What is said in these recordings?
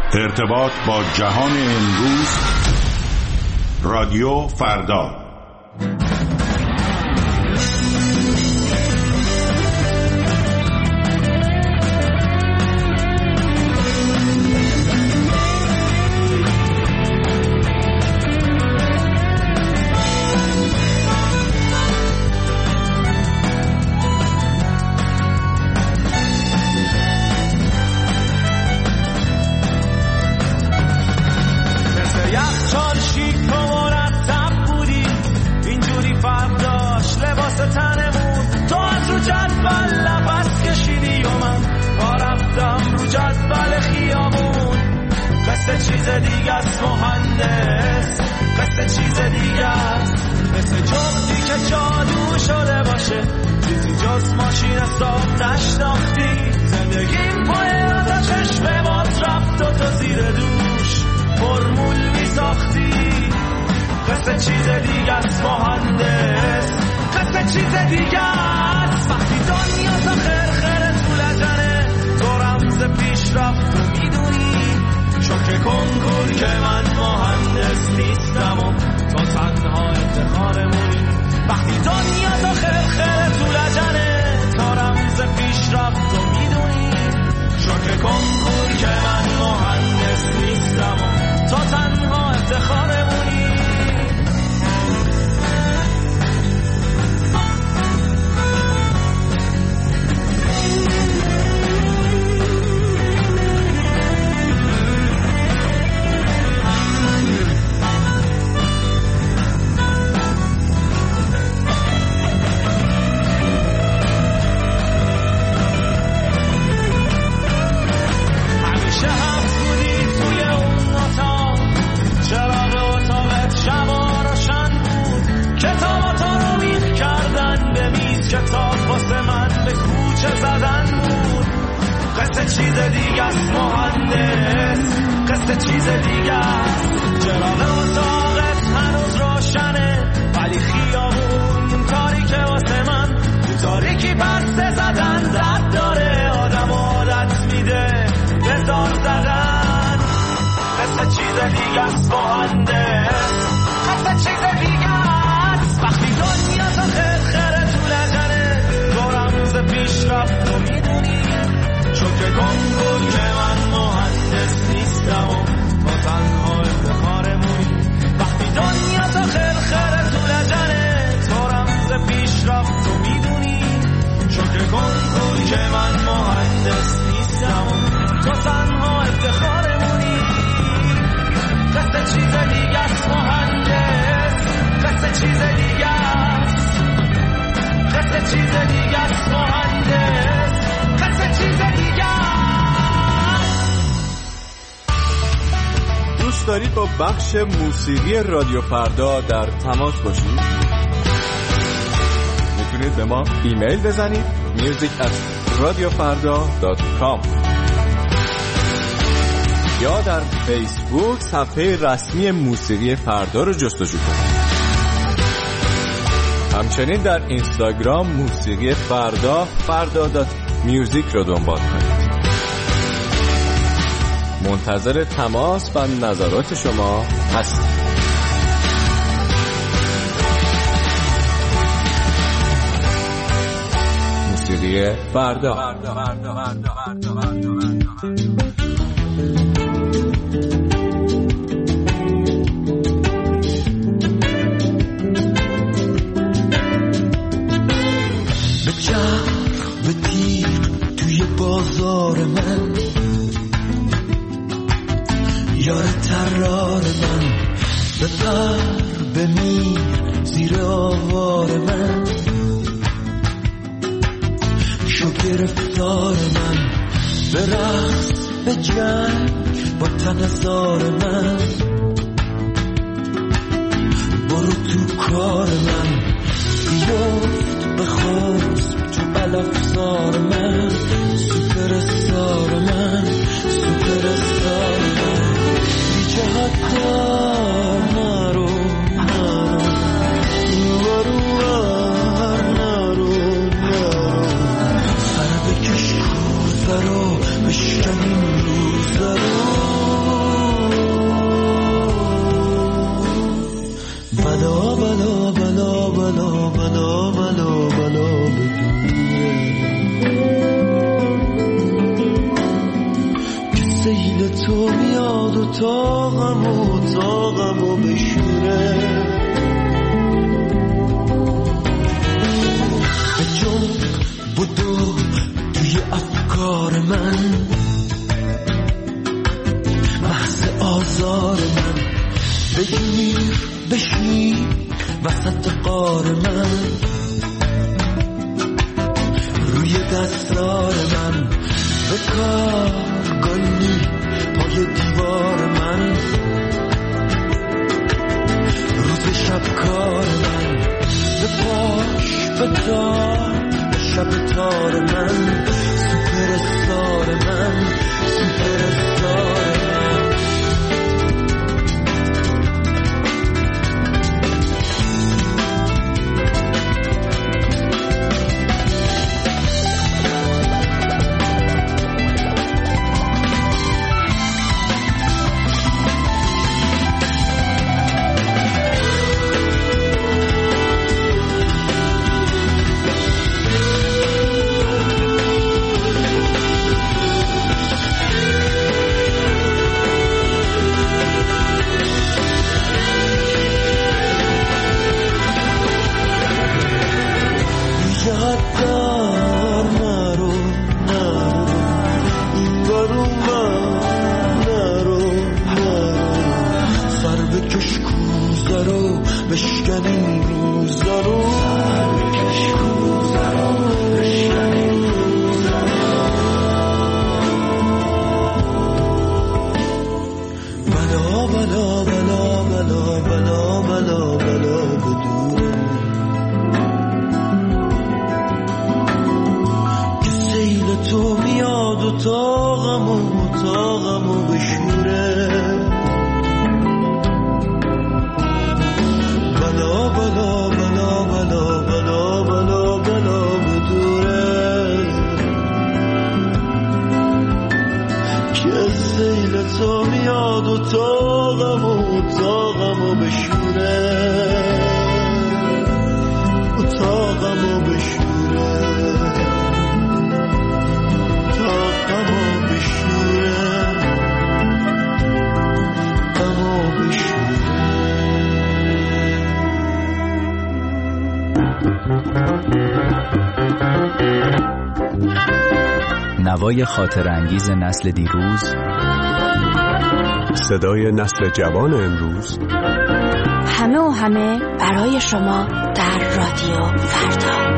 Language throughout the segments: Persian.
ارتباط با جهان امروز، رادیو فردا. دارید با بخش موسیقی رادیو فردا در تماس باشید؟ میتونید به ما ایمیل بزنید music@radiofarda.com یا در فیسبوک صفحه رسمی موسیقی فردا رو جستجو کنید. همچنین در اینستاگرام موسیقی فردا فردا.music رو دنبال کنید. منتظر تماس و نظرات شما هستم. موسیقی فردا. به چرخ به تیر توی بازار من، یار ترار من، به پر به میر زیر آوار من، شو گرفتار من، به رقص به جنگ با تنظار من، برو تو کار من، بیفت به خواست تو بلافزار من، سوپر استار من، سوپر استار من، بی جهت کار نرو نرو نرو سر بکش کوزه رو بشکن این روزه رو میاد و تاقمو بشوره. به جنب بدو توی افکار من، محض آزار من. بگیر بشین وسط قار من، روی دستار من. به کار گلی پای دیوار من، روز شب کار من. به پاش به دار به شب تار من، سوپر استار من، سوپر استار من. نوای خاطر انگیز نسل دیروز، صدای نسل جوان امروز، همه و همه برای شما در رادیو فردا.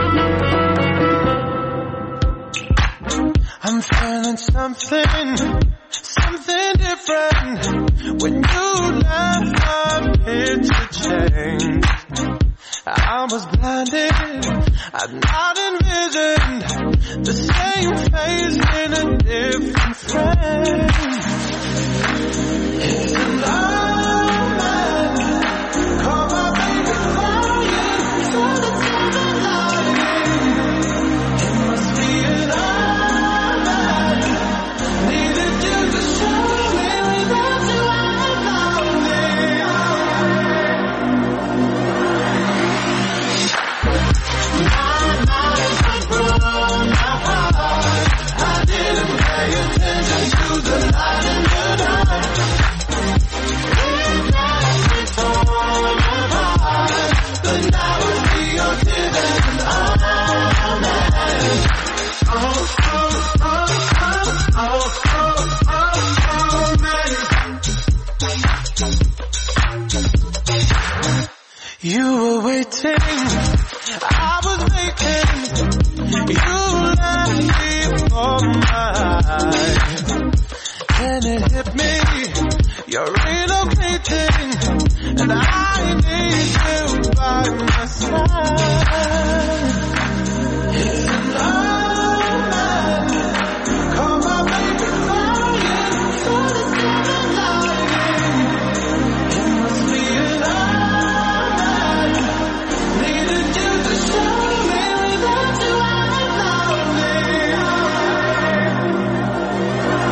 I'm feeling something different. When you left, I'm here to change. I was blinded, I've not envisioned the same face in a different frame. It's an omen, call my baby crying for the silver lining. It must be an omen, needed you to show me without you I'm lonely. My mind was blown apart. I didn't pay attention to the light in the dark. It left me torn apart, but now I see you're different. Oh man, oh man. You were waiting, I was waiting. You left me for mine. Then it hit me, you're relocating, and I need you by my side. It's an omen, call my baby crying for the silver lining. It must be an omen, needed you to show me without you I'm lonely.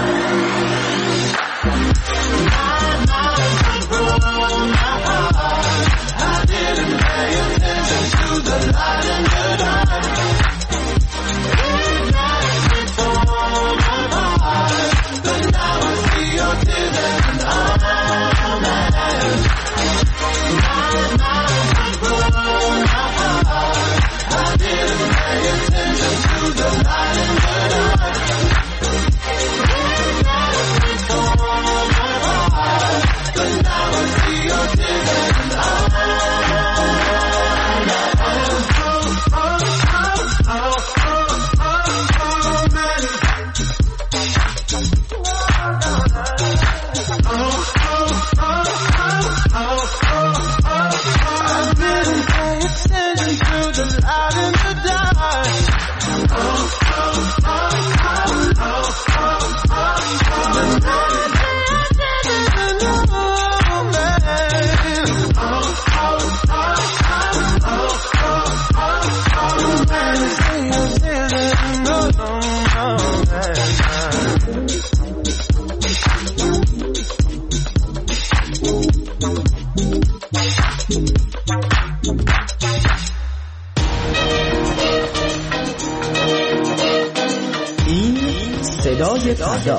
فردا.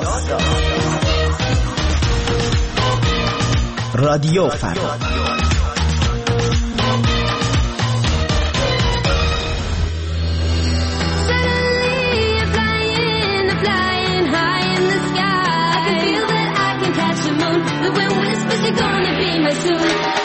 رادیو فردا. The wind whispers you're gonna be my soon.